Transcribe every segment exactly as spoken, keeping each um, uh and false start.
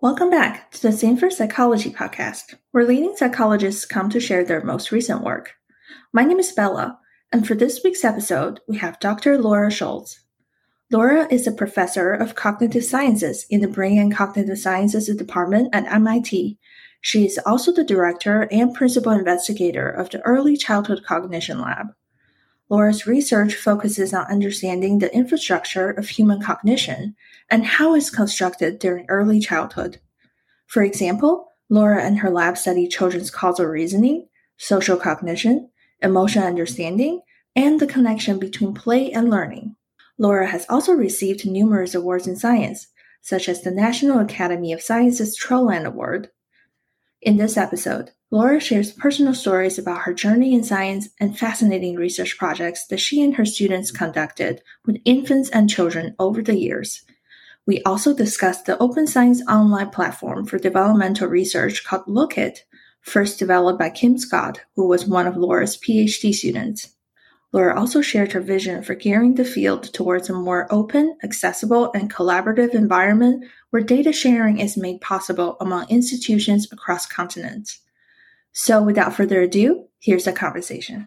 Welcome back to the Sanford Psychology Podcast, where leading psychologists come to share their most recent work. My name is Bella, and for this week's episode, we have Doctor Laura Schultz. Laura is a professor of cognitive sciences in the Brain and Cognitive Sciences Department at M I T. She is also the director and principal investigator of the Early Childhood Cognition Lab. Laura's research focuses on understanding the infrastructure of human cognition and how it's constructed during early childhood. For example, Laura and her lab study children's causal reasoning, social cognition, emotional understanding, and the connection between play and learning. Laura has also received numerous awards in science, such as the National Academy of Sciences Trollland Award. In this episode, Laura shares personal stories about her journey in science and fascinating research projects that she and her students conducted with infants and children over the years. We also discussed the Open Science online platform for developmental research called Lookit, first developed by Kim Scott, who was one of Laura's PhD students. Laura also shared her vision for gearing the field towards a more open, accessible, and collaborative environment where data sharing is made possible among institutions across continents. So without further ado, here's the conversation.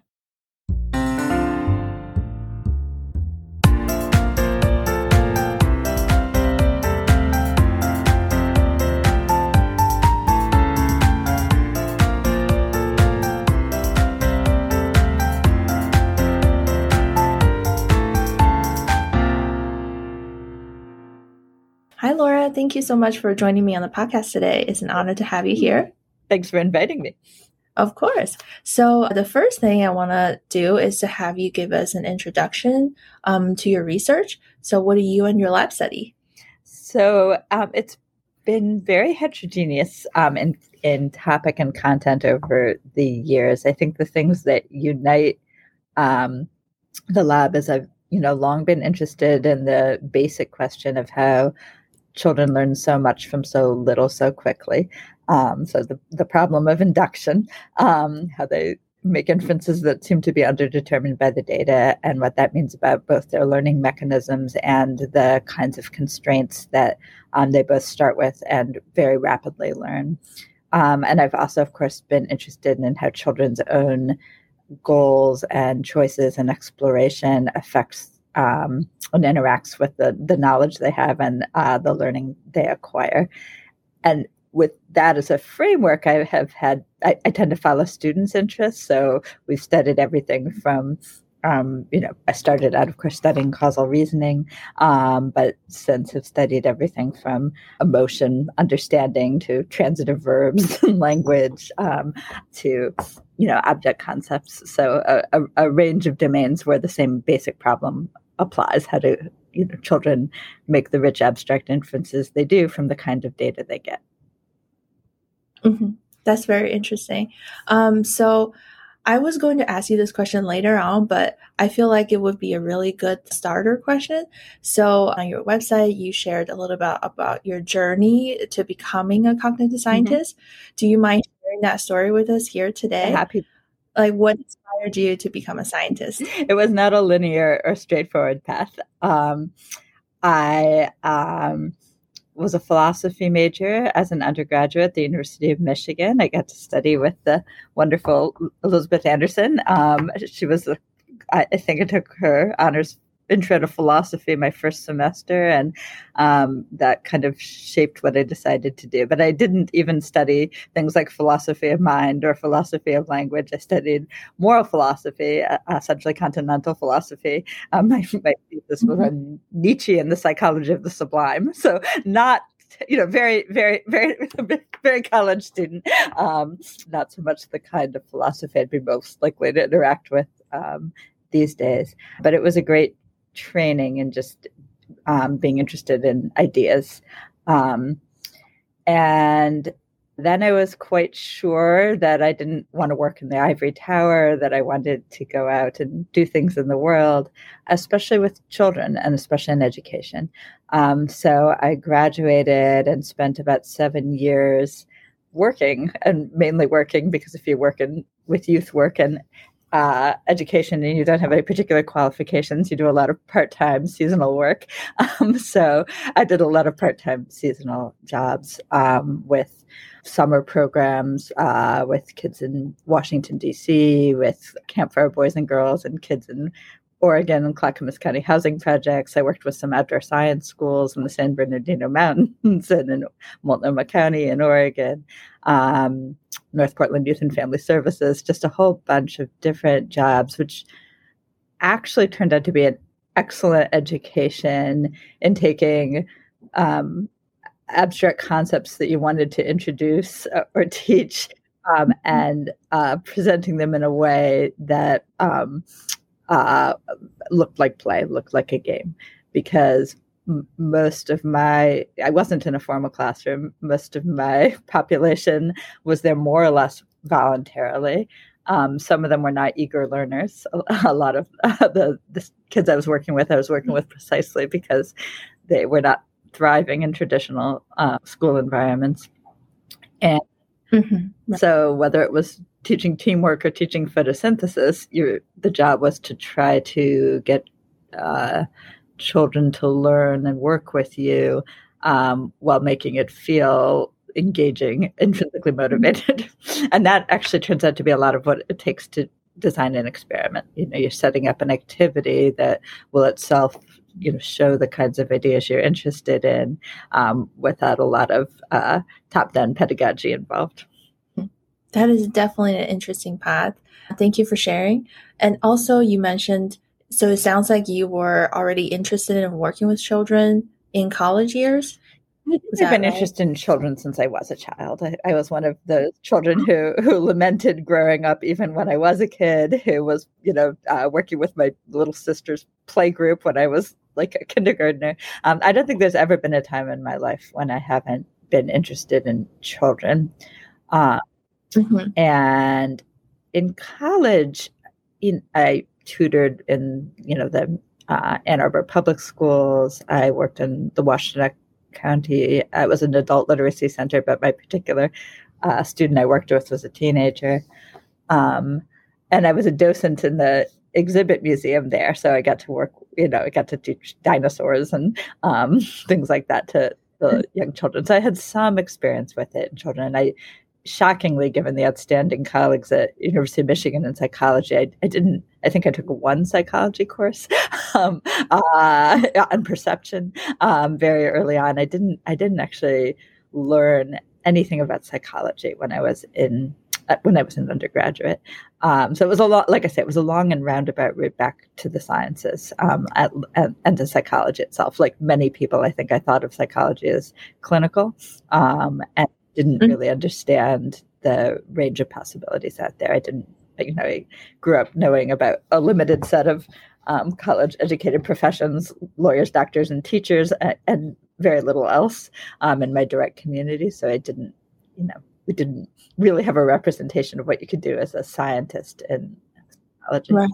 Hi, Laura. Thank you so much for joining me on the podcast today. It's an honor to have you here. Thanks for inviting me. Of course. So the first thing I want to do is to have you give us an introduction um, to your research. So what do you and your lab study? So um, it's been very heterogeneous um, in, in topic and content over the years. I think the things that unite um, the lab is I've you know long been interested in the basic question of how children learn so much from so little so quickly. Um, so the, the problem of induction, um, how they make inferences that seem to be underdetermined by the data, and what that means about both their learning mechanisms and the kinds of constraints that um, they both start with and very rapidly learn. Um, and I've also, of course, been interested in how children's own goals and choices and exploration affects Um, and interacts with the, the knowledge they have and uh, the learning they acquire. And with that as a framework, I have had, I, I tend to follow students' interests. So we've studied everything from, um, you know, I started out, of course, studying causal reasoning, um, but since have studied everything from emotion understanding to transitive verbs and language um, to, you know, object concepts. So a, a, a range of domains where the same basic problem applies, how do you know children make the rich abstract inferences they do from the kind of data they get. Mm-hmm. That's very interesting. Um, so I was going to ask you this question later on, but I feel like it would be a really good starter question. So on your website, you shared a little bit about your journey to becoming a cognitive scientist. Mm-hmm. Do you mind sharing that story with us here today? Happy. Like, what inspired you to become a scientist? It was not a linear or straightforward path. Um, I um, was a philosophy major as an undergraduate at the University of Michigan. I got to study with the wonderful Elizabeth Anderson. Um, she was, a, I think I took her honors intro to philosophy my first semester, and um, that kind of shaped what I decided to do. But I didn't even study things like philosophy of mind or philosophy of language. I studied moral philosophy, uh, essentially continental philosophy. Um, my, my thesis was on Nietzsche and the psychology of the sublime. So not you know, very, very, very, very college student. Um, not so much the kind of philosophy I'd be most likely to interact with um, these days. But it was a great training and just um, being interested in ideas. Um, and then I was quite sure that I didn't want to work in the ivory tower, that I wanted to go out and do things in the world, especially with children and especially in education. Um, so I graduated and spent about seven years working, and mainly working because if you work in with youth work and uh, education and you don't have any particular qualifications, you do a lot of part-time seasonal work. Um, so I did a lot of part-time seasonal jobs um, with summer programs uh, with kids in Washington, D C, with Campfire Boys and Girls and kids in Oregon and Clackamas County housing projects. I worked with some outdoor science schools in the San Bernardino Mountains and in Multnomah County in Oregon, um, North Portland Youth and Family Services, just a whole bunch of different jobs, which actually turned out to be an excellent education in taking um, abstract concepts that you wanted to introduce or teach um, and uh, presenting them in a way that um, uh, looked like play, looked like a game. Because m- most of my, I wasn't in a formal classroom, most of my population was there more or less voluntarily. Um, some of them were not eager learners. A, a lot of uh, the, the kids I was working with, I was working with precisely because they were not thriving in traditional uh, school environments. And mm-hmm. so whether it was teaching teamwork or teaching photosynthesis, your, the job was to try to get uh, children to learn and work with you um, while making it feel engaging, intrinsically motivated. Mm-hmm. And that actually turns out to be a lot of what it takes to design an experiment. You know, you're setting up an activity that will itself, you know, show the kinds of ideas you're interested in um, without a lot of uh, top-down pedagogy involved. That is definitely an interesting path. Thank you for sharing. And also you mentioned, so it sounds like you were already interested in working with children in college years. I've been right? interested in children since I was a child. I, I was one of those children who, who lamented growing up, even when I was a kid, who was, you know, uh, working with my little sister's play group when I was like a kindergartner. Um, I don't think there's ever been a time in my life when I haven't been interested in children. Uh, mm-hmm. And in college, in, I tutored in, you know, the uh, Ann Arbor public schools. I worked in the Washtenaw County. I was an adult literacy center, but my particular uh, student I worked with was a teenager. Um, and I was a docent in the exhibit museum there. So I got to work, you know, I got to teach dinosaurs and um, things like that to the young children. So I had some experience with it in children. And I, shockingly, given the outstanding colleagues at University of Michigan in psychology, I, I didn't, I think I took one psychology course um, uh, on perception um, very early on. I didn't, I didn't actually learn anything about psychology when I was in, uh, when I was an undergraduate. Um, so it was a lot, like I said, it was a long and roundabout route back to the sciences um, at, at, and to psychology itself. Like many people, I think I thought of psychology as clinical um, and didn't mm-hmm. really understand the range of possibilities out there. I didn't, you know, I grew up knowing about a limited set of um, college-educated professions, lawyers, doctors, and teachers, and, and very little else um, in my direct community. So I didn't, you know, we didn't really have a representation of what you could do as a scientist in psychology. Right.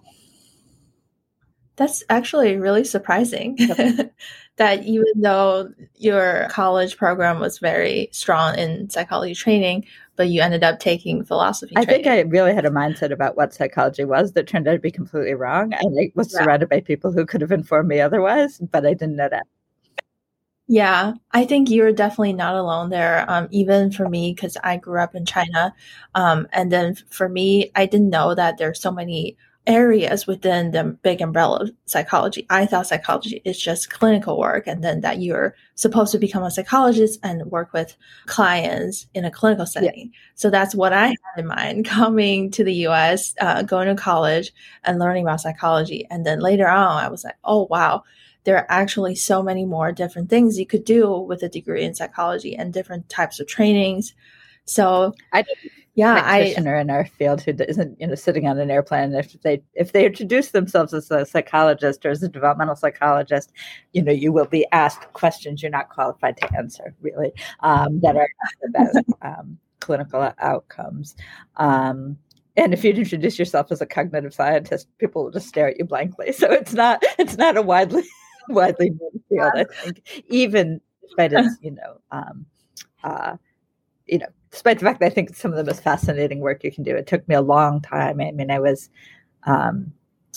That's actually really surprising okay. that even though your college program was very strong in psychology training, but you ended up taking philosophy I training. think I really had a mindset about what psychology was that turned out to be completely wrong. And I was yeah. surrounded by people who could have informed me otherwise, but I didn't know that. Yeah, I think you're definitely not alone there. Um, even for me, because I grew up in China. Um, and then for me, I didn't know that there's so many areas within the big umbrella of psychology. I thought psychology is just clinical work, and then that you're supposed to become a psychologist and work with clients in a clinical setting. Yeah. So that's what I had in mind coming to the U S, uh, going to college and learning about psychology. And then later on, I was like, oh, wow, there are actually so many more different things you could do with a degree in psychology and different types of trainings. So I yeah, practitioner I, in our field who isn't, you know, sitting on an airplane. If they if they introduce themselves as a psychologist or as a developmental psychologist, you know, you will be asked questions you're not qualified to answer, really, um, that are about um, clinical outcomes. Um, and if you introduce yourself as a cognitive scientist, people will just stare at you blankly. So it's not it's not a widely widely known field, I think, even despite its, you know, um, uh, you know. Despite the fact that I think it's some of the most fascinating work you can do. It took me a long time. I mean, I was um,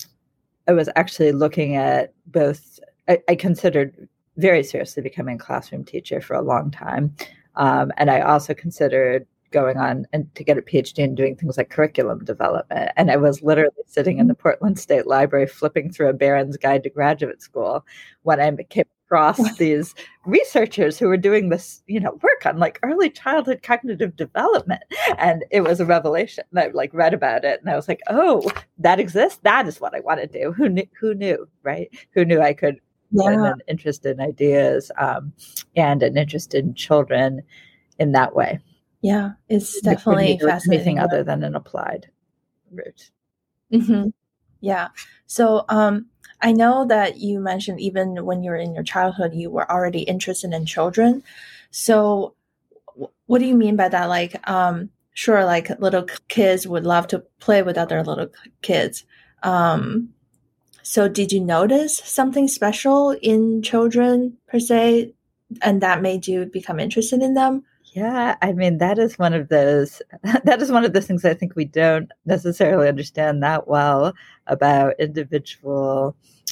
I was actually looking at both. I, I considered very seriously becoming a classroom teacher for a long time. Um, and I also considered going on and to get a PhD and doing things like curriculum development. And I was literally sitting in the Portland State Library flipping through a Barron's Guide to Graduate School when I came across these researchers who were doing this, you know, work on like early childhood cognitive development. And it was a revelation. And I like read about it and I was like, oh, that exists? That is what I want to do. Who knew, who knew, right? Who knew I could Yeah. an interest in ideas um, and an interest in children in that way. Yeah, it's definitely fascinating. Anything other than an applied route. Mm-hmm. Yeah. So um, I know that you mentioned even when you were in your childhood, you were already interested in children. So w- what do you mean by that? Like, um, sure, like little kids would love to play with other little kids. Um, So did you notice something special in children per se, and that made you become interested in them? Yeah, I mean, that is one of those, that is one of those things I think we don't necessarily understand that well about individual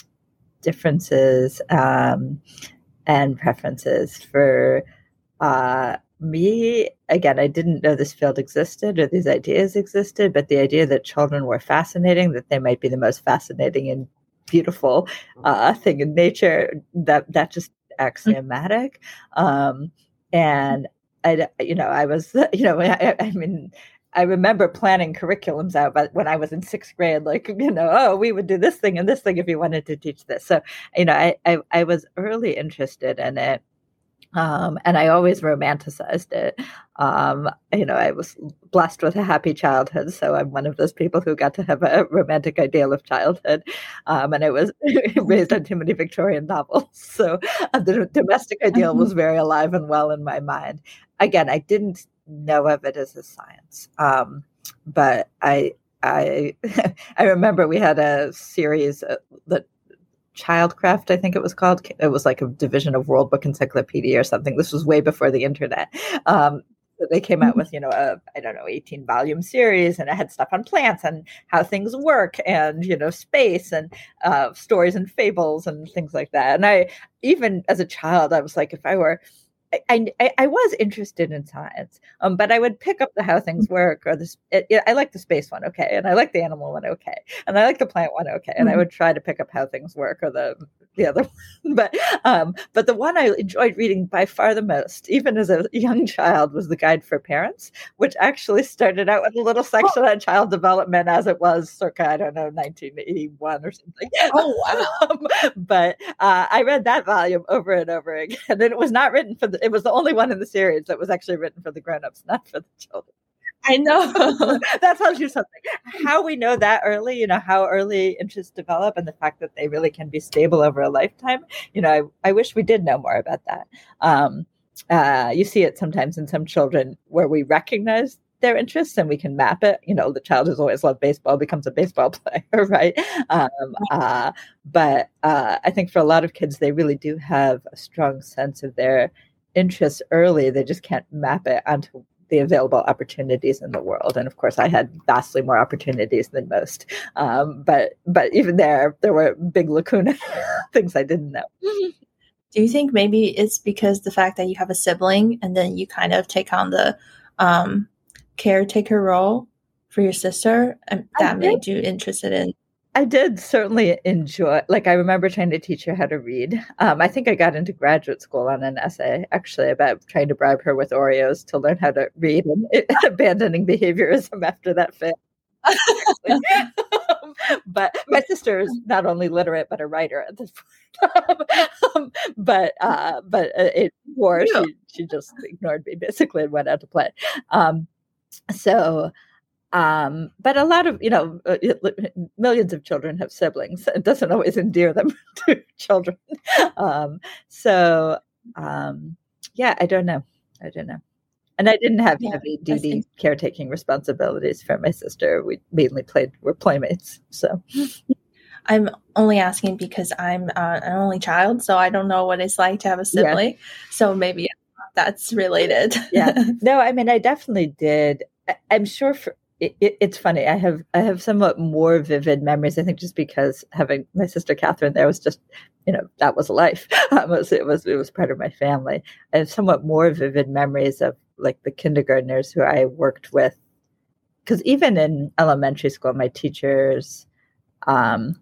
differences um, and preferences. For uh, me, again, I didn't know this field existed or these ideas existed, but the idea that children were fascinating, that they might be the most fascinating and beautiful uh, thing in nature, that that just axiomatic. Um, and I, you know, I was, you know, I, I mean, I remember planning curriculums out, but when I was in sixth grade, like, you know, oh, we would do this thing and this thing if you wanted to teach this. So, you know, I, I, I was early interested in it. Um, and I always romanticized it. Um, you know, I was blessed with a happy childhood, so I'm one of those people who got to have a romantic ideal of childhood. Um, and I was raised on too many Victorian novels, so uh, the domestic ideal was very alive and well in my mind. Again, I didn't know of it as a science, um, but I, I, I remember we had a series that. Childcraft, I think it was called. It was like a division of World Book Encyclopedia or something. This was way before the internet. Um, they came out with, you know, a, I don't know, eighteen volume series, and it had stuff on plants and how things work and, you know, space and uh, stories and fables and things like that. And I, even as a child, I was like, if I were, I, I, I was interested in science, um, but I would pick up the how things work or this. It, it, I like the space one, okay, and I like the animal one, okay, and I like the plant one, okay, and mm-hmm. I would try to pick up how things work or the the other one, but um, but the one I enjoyed reading by far the most, even as a young child, was the Guide for Parents, which actually started out with a little section oh. on child development, as it was circa I don't know nineteen eighty-one or something. Oh wow! um, but uh, I read that volume over and over again, and it was not written for the. It was the only one in the series that was actually written for the grown-ups, not for the children. I know. That tells you something. How we know that early, you know, how early interests develop and the fact that they really can be stable over a lifetime. You know, I, I wish we did know more about that. Um, uh, you see it sometimes in some children where we recognize their interests and we can map it. You know, the child who's always loved baseball becomes a baseball player, right? Um, uh, but uh, I think for a lot of kids, they really do have a strong sense of their interests early. They just can't map it onto the available opportunities in the world. And of course, I had vastly more opportunities than most. Um, but but even there, there were big lacuna things I didn't know. Do you think maybe it's because the fact that you have a sibling and then you kind of take on the um, caretaker role for your sister, and that made you interested in? I did certainly enjoy, like, I remember trying to teach her how to read. Um, I think I got into graduate school on an essay, actually, about trying to bribe her with Oreos to learn how to read and it, abandoning behaviorism after that failed. um, but my sister is not only literate, but a writer at this point. um, but uh, but uh, it war, yeah. she, she just ignored me, basically, and went out to play. Um, so... Um, but a lot of, you know, uh, millions of children have siblings. It doesn't always endear them to children. Um, so, um, yeah, I don't know. I don't know. And I didn't have yeah, heavy duty caretaking responsibilities for my sister. We mainly played, we're playmates. So I'm only asking because I'm uh, an only child, so I don't know what it's like to have a sibling. Yeah. So maybe that's related. Yeah. No, I mean, I definitely did. I'm sure for, it, it, it's funny. I have I have somewhat more vivid memories. I think just because having my sister Catherine there was just, you know, that was life. Um, it, was, it was it was part of my family. I have somewhat more vivid memories of like the kindergartners who I worked with, because even in elementary school, my teachers, um,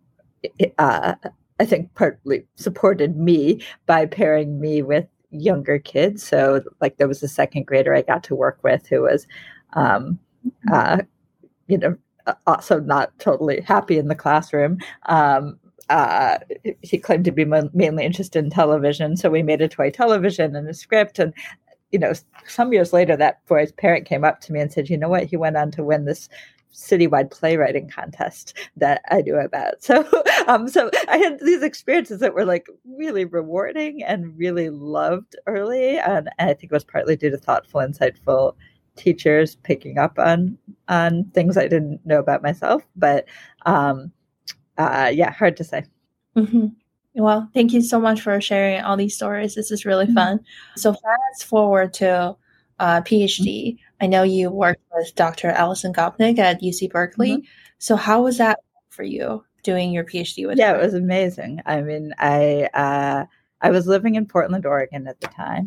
uh, I think partly supported me by pairing me with younger kids. So like there was a second grader I got to work with who was, um, uh, you know, also not totally happy in the classroom. Um, uh, he claimed to be mo- mainly interested in television. So we made a toy television and a script. And, you know, some years later, that boy's parent came up to me and said, you know what, he went on to win this citywide playwriting contest that I knew about. So, um, so I had these experiences that were like really rewarding and really loved early. And, and I think it was partly due to thoughtful, insightful teachers picking up on, on things I didn't know about myself. But, um, uh, yeah, hard to say. Mm-hmm. Well, thank you so much for sharing all these stories. This is really fun. Mm-hmm. So fast forward to uh, PhD. I know you worked with Doctor Alison Gopnik at U C Berkeley. Mm-hmm. So how was that for you doing your PhD with yeah, her? It was amazing. I mean, I uh, I was living in Portland, Oregon at the time,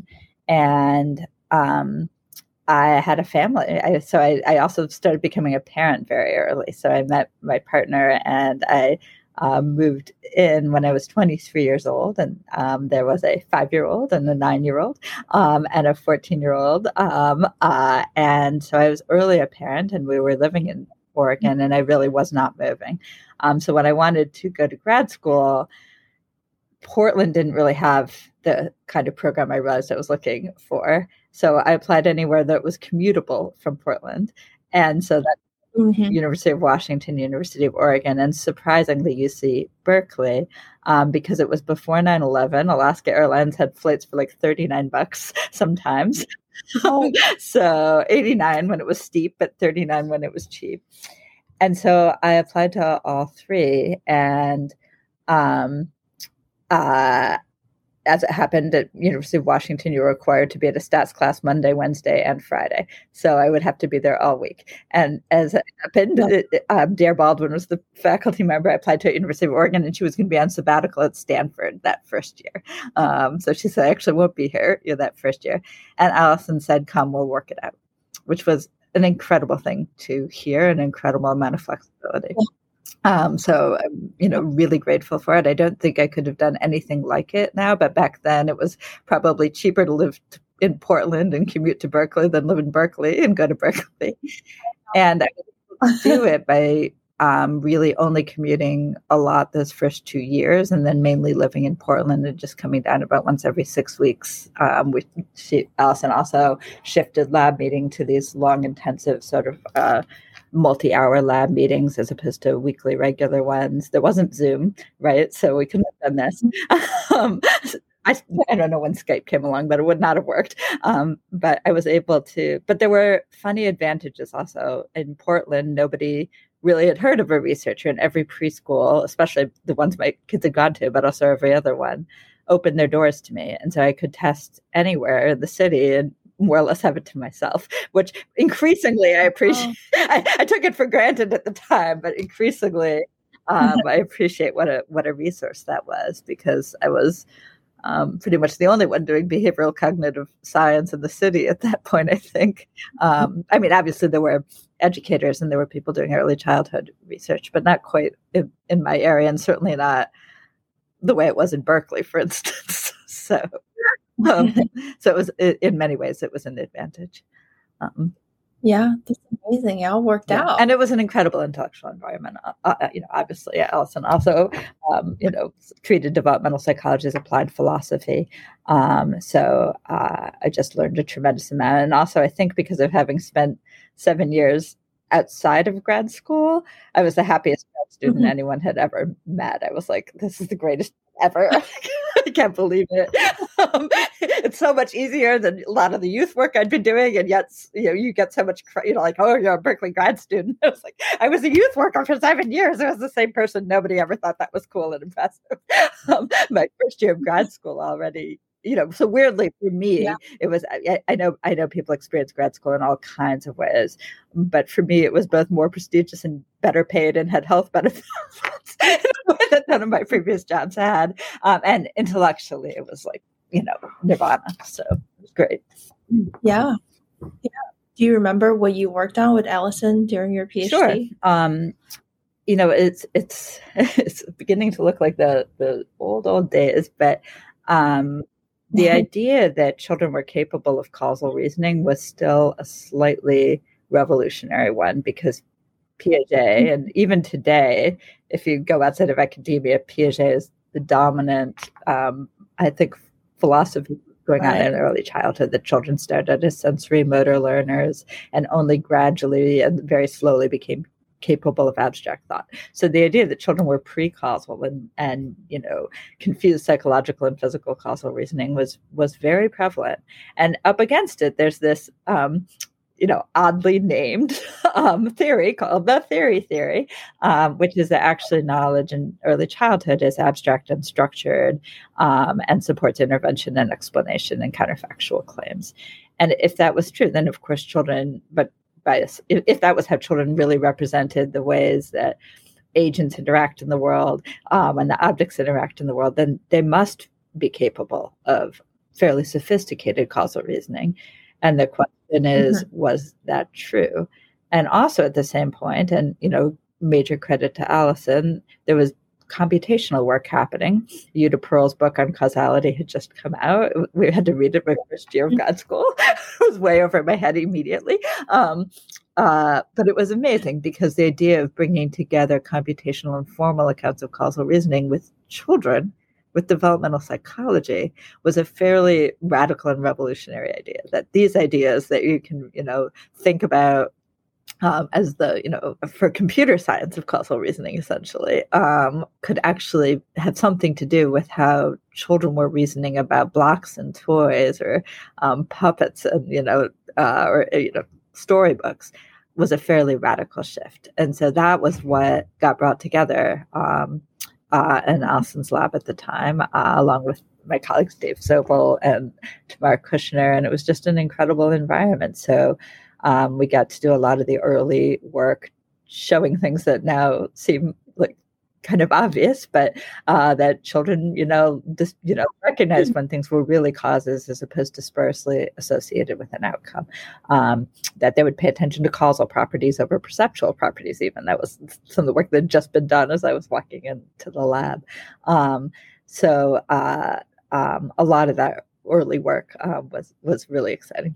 and um, I had a family. I, so I, I also started becoming a parent very early. So I met my partner and I um, moved in when I was twenty-three years old. And um, there was a five-year-old and a nine-year-old um, and a fourteen-year-old. Um, uh, and so I was early a parent and we were living in Oregon and I really was not moving. Um, so when I wanted to go to grad school, Portland didn't really have the kind of program I realized I was looking for. So I applied anywhere that was commutable from Portland. And so that mm-hmm. University of Washington, University of Oregon, and surprisingly U C Berkeley, um, because it was before nine eleven. Alaska Airlines had flights for like thirty-nine bucks sometimes. Oh. So eighty-nine when it was steep, but thirty-nine when it was cheap. And so I applied to all three. And um, uh, as it happened at University of Washington, you were required to be at a stats class Monday, Wednesday, and Friday. So I would have to be there all week. And as it happened, yeah. it, um, Dare Baldwin was the faculty member. I applied to University of Oregon, and she was going to be on sabbatical at Stanford that first year. Um, so she said, I actually won't be here you know, that first year. And Alison said, come, we'll work it out, which was an incredible thing to hear, an incredible amount of flexibility. Yeah. Um, so I'm, you know, really grateful for it. I don't think I could have done anything like it now, but back then it was probably cheaper to live t- in Portland and commute to Berkeley than live in Berkeley and go to Berkeley. And I would do it by um, really only commuting a lot those first two years and then mainly living in Portland and just coming down about once every six weeks. Um, we, she, Alison also shifted lab meeting to these long, intensive sort of uh, multi-hour lab meetings as opposed to weekly regular ones. There wasn't Zoom, right? So we couldn't have done this. um, I, I don't know when Skype came along, but it would not have worked. Um, but I was able to, but there were funny advantages also. In Portland, nobody really had heard of a researcher, and every preschool, especially the ones my kids had gone to, but also every other one, opened their doors to me. And so I could test anywhere in the city and more or less have it to myself, which increasingly I appreciate. Oh. I, I took it for granted at the time, but increasingly um, I appreciate what a what a resource that was, because I was um, pretty much the only one doing behavioral cognitive science in the city at that point, I think. Um, I mean, obviously there were educators and there were people doing early childhood research, but not quite in, in my area, and certainly not the way it was in Berkeley, for instance. so Um, so it was, in many ways, it was an advantage. Um, yeah, that's amazing. It all worked yeah. out. And it was an incredible intellectual environment. Uh, uh, you know, obviously, Alison also, um, you know, treated developmental psychology as applied philosophy. Um, so uh, I just learned a tremendous amount. And also, I think because of having spent seven years outside of grad school, I was the happiest grad student mm-hmm. anyone had ever met. I was like, this is the greatest ever. I can't believe it. Um, it's so much easier than a lot of the youth work I'd been doing. And yet, you know, you get so much, you know, like, oh, you're a Berkeley grad student. I was like, I was a youth worker for seven years. I was the same person. Nobody ever thought that was cool and impressive. Um, my first year of grad school already, you know, so weirdly for me, Yeah. it was, I, I know, I know people experience grad school in all kinds of ways, but for me, it was both more prestigious and better paid and had health benefits in a way that none of my previous jobs had. Um, and intellectually, it was like, you know, nirvana. So it was great. Yeah. Yeah. Do you remember what you worked on with Allison during your PhD? Sure. Um, you know, it's it's it's beginning to look like the the old old days, but um, the idea that children were capable of causal reasoning was still a slightly revolutionary one, because Piaget, and even today, if you go outside of academia, Piaget is the dominant, um, I think, philosophy going right. on in early childhood, that children started as sensory motor learners and only gradually and very slowly became capable of abstract thought. So the idea that children were pre-causal and, and you know, confused psychological and physical causal reasoning was was very prevalent. And up against it, there's this um, you know, oddly named um, theory called the theory theory, um, which is that actually knowledge in early childhood is abstract and structured, um, and supports intervention and explanation and counterfactual claims. And if that was true, then of course children, but by if, if that was how children really represented the ways that agents interact in the world, um, and the objects interact in the world, then they must be capable of fairly sophisticated causal reasoning. And the question is, mm-hmm. was that true? And also at the same point, and, you know, major credit to Allison, there was computational work happening. Yuta Pearl's book on causality had just come out. We had to read it my first year of grad school. It was way over my head immediately. Um, uh, but it was amazing, because the idea of bringing together computational and formal accounts of causal reasoning with children, with developmental psychology, was a fairly radical and revolutionary idea. That these ideas that you can, you know, think about um, as the, you know, for computer science of causal reasoning, essentially, um, could actually have something to do with how children were reasoning about blocks and toys, or um, puppets and, you know, uh, or, you know, storybooks, was a fairly radical shift. And so that was what got brought together um, Uh, in Allison's lab at the time, uh, along with my colleagues Dave Sobel and Tamara Kushner, and it was just an incredible environment. So um, we got to do a lot of the early work, showing things that now seem like kind of obvious, but uh, that children, you know, just you know, recognize when things were really causes as opposed to sparsely associated with an outcome. Um, that they would pay attention to causal properties over perceptual properties. Even that was some of the work that had just been done as I was walking into the lab. Um, so uh, um, a lot of that early work uh, was was really exciting.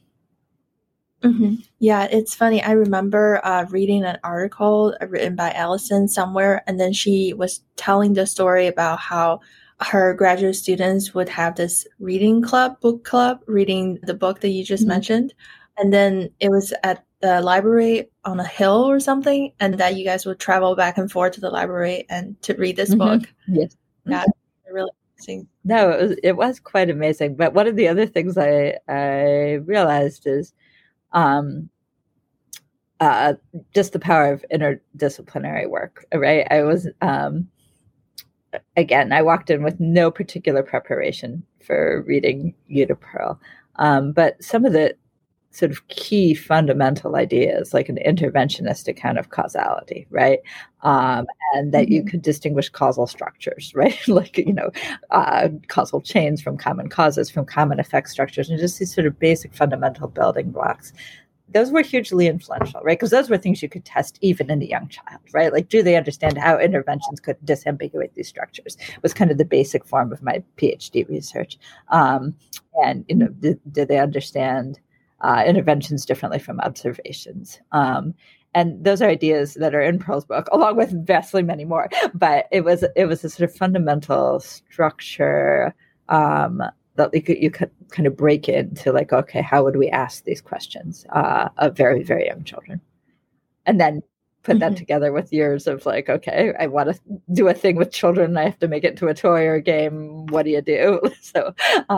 Mm-hmm. Yeah, it's funny. I remember uh, reading an article written by Allison somewhere, and then she was telling the story about how her graduate students would have this reading club, book club, reading the book that you just mm-hmm. mentioned. And then it was at the library on a hill or something, and that you guys would travel back and forth to the library and to read this mm-hmm. book. Yes. Yeah, really amazing. No, it was, it was quite amazing. But one of the other things I, I realized is Um, uh, just the power of interdisciplinary work, right? I was, um, again, I walked in with no particular preparation for reading Yuta Pearl, um, but some of the sort of key fundamental ideas, like an interventionist account of causality, right? Um, and that mm-hmm. you could distinguish causal structures, right? Like, you know, uh, causal chains from common causes, from common effect structures, and just these sort of basic fundamental building blocks. Those were hugely influential, right? Because those were things you could test even in a young child, right? Like, do they understand how interventions could disambiguate these structures? Was kind of the basic form of my PhD research. Um, and, you know, did, did they understand Uh, interventions differently from observations. Um, and those are ideas that are in Pearl's book, along with vastly many more. But it was it was a sort of fundamental structure um, that you could, you could kind of break into, like, okay, how would we ask these questions uh, of very, very young children? And then put mm-hmm. that together with years of, like, okay, I want to do a thing with children. I have to make it into a toy or a game. What do you do? So uh,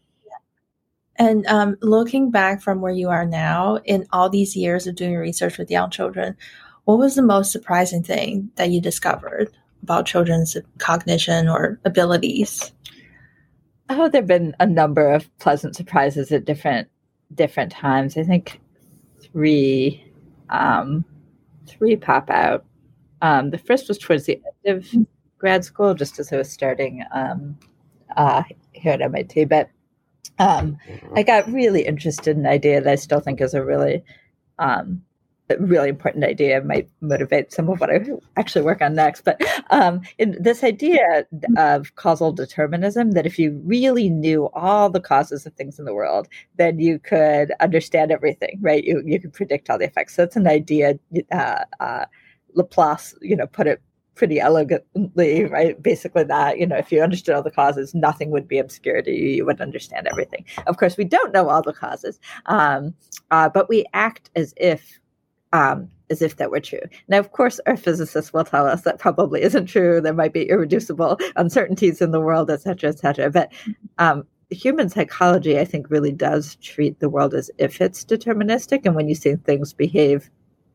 And um, looking back from where you are now, in all these years of doing research with young children, what was the most surprising thing that you discovered about children's cognition or abilities? Oh, there have been a number of pleasant surprises at different different times. I think three um, three pop out. Um, the first was towards the end of grad school, just as I was starting um, uh, here at M I T. But um, I got really interested in an idea that I still think is a really um, a really important idea, might motivate some of what I actually work on next. But um, in this idea of causal determinism, that if you really knew all the causes of things in the world, then you could understand everything, right? You you could predict all the effects. So that's an idea. Uh, uh, Laplace, you know, put it pretty elegantly, right? Basically that, you know, if you understood all the causes, nothing would be obscure to you. You would understand everything. Of course, we don't know all the causes, um, uh, but we act as if um, as if that were true. Now, of course, our physicists will tell us that probably isn't true. There might be irreducible uncertainties in the world, et cetera, et cetera. But um, human psychology, I think, really does treat the world as if it's deterministic. And when you see things behave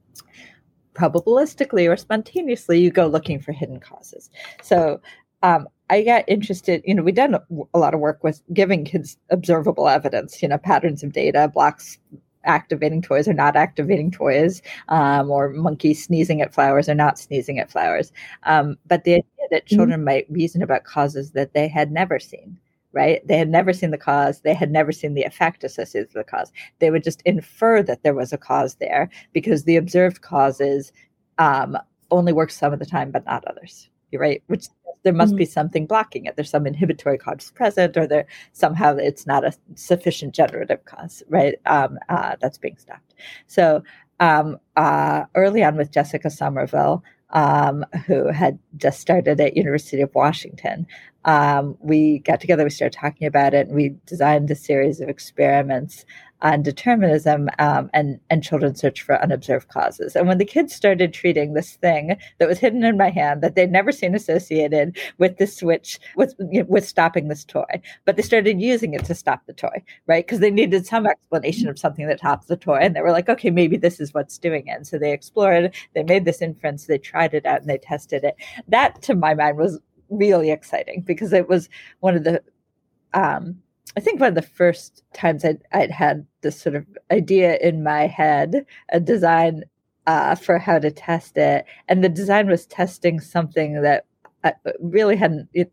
probabilistically or spontaneously, you go looking for hidden causes. So um, I got interested, you know, we've done a lot of work with giving kids observable evidence, you know, patterns of data, blocks activating toys or not activating toys, um, or monkeys sneezing at flowers or not sneezing at flowers. Um, but the idea that children mm-hmm. might reason about causes that they had never seen. Right? They had never seen the cause. They had never seen the effect associated with the cause. They would just infer that there was a cause there because the observed causes um, only work some of the time, but not others. Right? Which there must mm-hmm. be something blocking it. There's some inhibitory cause present, or there somehow it's not a sufficient generative cause, right? Um, uh, that's being stopped. So um, uh, early on with Jessica Somerville, um, who had just started at University of Washington, um, we got together, we started talking about it, and we designed a series of experiments on determinism um, and, and children's search for unobserved causes. And when the kids started treating this thing that was hidden in my hand that they'd never seen associated with the switch, with, you know, with stopping this toy, but they started using it to stop the toy, right? Because they needed some explanation of something that tops the toy. And they were like, okay, maybe this is what's doing it. And so they explored, they made this inference, they tried it out, and they tested it. That, to my mind, was really exciting because it was one of the, um, I think one of the first times I'd, I'd had this sort of idea in my head, a design uh, for how to test it. And the design was testing something that I really hadn't it,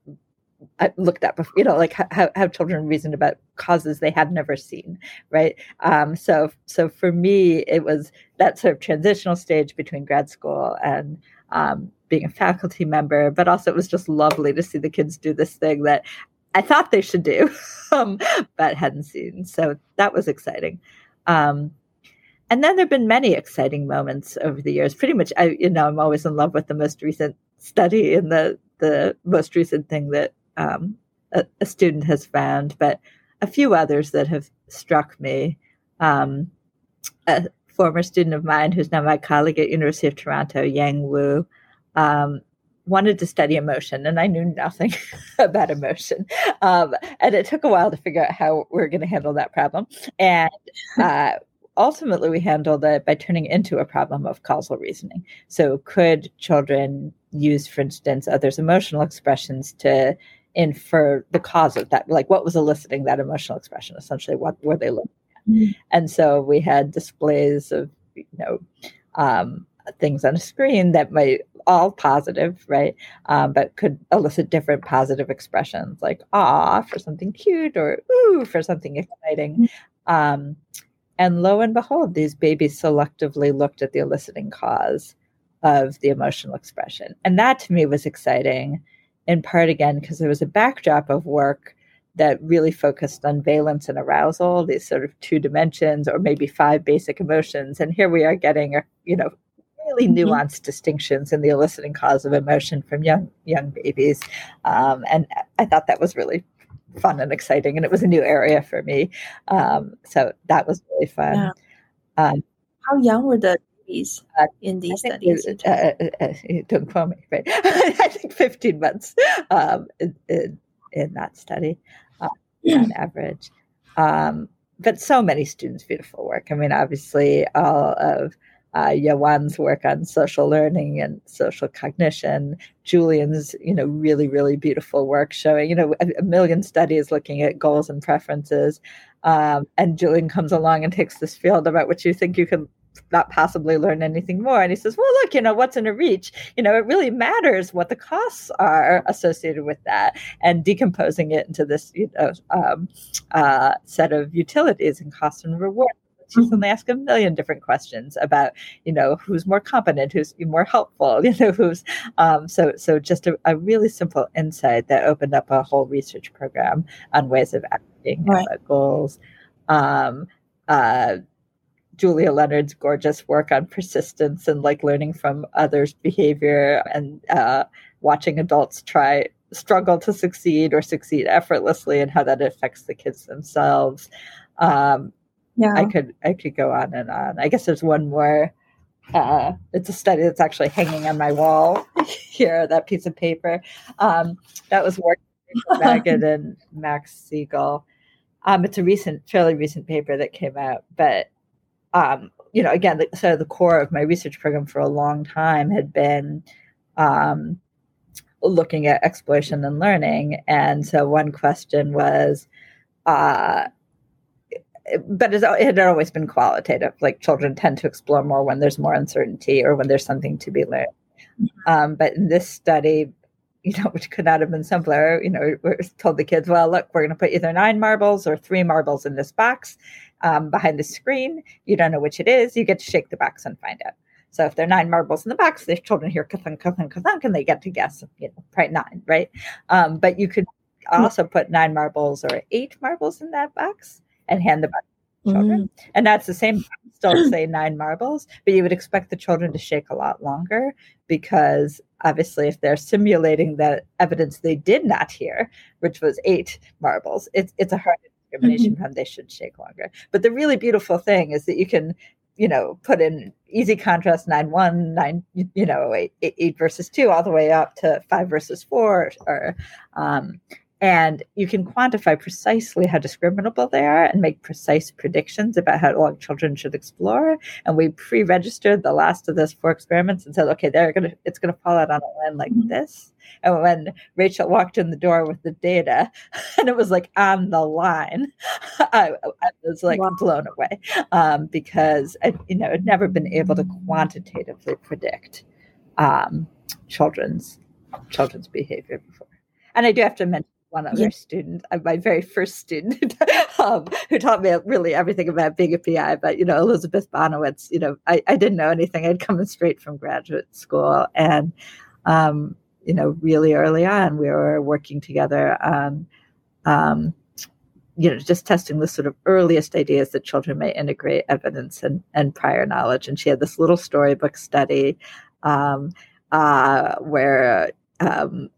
I looked at before, you know, like how, how children reasoned about causes they had never seen, right? Um, so, so for me, it was that sort of transitional stage between grad school and um, being a faculty member, but also it was just lovely to see the kids do this thing that I thought they should do, um, but hadn't seen. So that was exciting. Um, and then there've been many exciting moments over the years. Pretty much, I, you know, I'm always in love with the most recent study and the the most recent thing that um, a, a student has found, but a few others that have struck me. Um, a former student of mine, who's now my colleague at University of Toronto, Yang Wu, um, wanted to study emotion, and I knew nothing about emotion. Um, and it took a while to figure out how we we're going to handle that problem. And uh, ultimately, we handled it by turning it into a problem of causal reasoning. So could children use, for instance, others' emotional expressions to infer the cause of that? Like, what was eliciting that emotional expression? Essentially, what were they looking at? Mm-hmm. And so we had displays of, you know, um, things on a screen that might all positive, right? Um, but could elicit different positive expressions like "ah" for something cute or "ooh" for something exciting. Um, and lo and behold, these babies selectively looked at the eliciting cause of the emotional expression. And that to me was exciting, in part, again, because there was a backdrop of work that really focused on valence and arousal, these sort of two dimensions or maybe five basic emotions. And here we are getting, you know, really nuanced mm-hmm. distinctions in the eliciting cause of emotion from young young babies. Um, and I thought that was really fun and exciting. And it was a new area for me. Um, so that was really fun. Yeah. Um, How young were the babies uh, in these studies? It, uh, uh, uh, don't quote me, right? I think fifteen months um, in, in, in that study uh, on average. Um, but so many students, beautiful work. I mean, obviously all of uh, Yawan's work on social learning and social cognition, Julian's, you know, really, really beautiful work showing, you know, a, a million studies looking at goals and preferences. Um, and Julian comes along and takes this field about which you think you can not possibly learn anything more. And he says, well, look, you know, what's in a reach? You know, it really matters what the costs are associated with that, and decomposing it into this, you know, um, uh, set of utilities and cost and reward. She's only ask a million different questions about, you know, who's more competent, who's more helpful, you know, who's, um, so, so just a, a really simple insight that opened up a whole research program on ways of asking Right. about goals. Um, uh, Julia Leonard's gorgeous work on persistence and like learning from others' behavior and uh, watching adults try struggle to succeed or succeed effortlessly and how that affects the kids themselves. Um, Yeah. I could I could go on and on. I guess there's one more. Uh, it's a study that's actually hanging on my wall here, that piece of paper. Um, that was work by Megan and Max Siegel. Um, it's a recent, fairly recent paper that came out, but Um, you know, again, the, so the core of my research program for a long time had been um, looking at exploration and learning. And so one question was, uh, but it had always been qualitative, like children tend to explore more when there's more uncertainty or when there's something to be learned. Mm-hmm. Um, but in this study, you know, which could not have been simpler, you know, we told the kids, well, look, we're going to put either nine marbles or three marbles in this box um, behind the screen. You don't know which it is. You get to shake the box and find out. So if there are nine marbles in the box, the children hear kathunk, kathunk, kathunk, and they get to guess, you know, probably nine, right? Um, but you could also put nine marbles or eight marbles in that box and hand the box to children. Mm. And that's the same, still say nine marbles, but you would expect the children to shake a lot longer because obviously if they're simulating the evidence they did not hear, which was eight marbles, it's it's a hard discrimination mm-hmm. from they should shake longer. But the really beautiful thing is that you can, you know, put in easy contrast, nine, one, nine, you know, eight, eight, eight versus two, all the way up to five versus four, or, um, and you can quantify precisely how discriminable they are and make precise predictions about how long children should explore. And we pre-registered the last of those four experiments and said, okay, they're gonna, it's going to fall out on a line like this. And when Rachel walked in the door with the data, and it was like on the line, I, I was like wow. blown away um, because I, you know, I'd never been able to quantitatively predict um, children's children's behavior before. And I do have to mention one other yeah. student, my very first student, um, who taught me really everything about being a P I. But, you know, Elizabeth Bonowitz, you know, I, I didn't know anything. I'd come straight from graduate school. And, um, you know, really early on, we were working together on, um, you know, just testing the sort of earliest ideas that children may integrate evidence and, and prior knowledge. And she had this little storybook study um, uh, where um,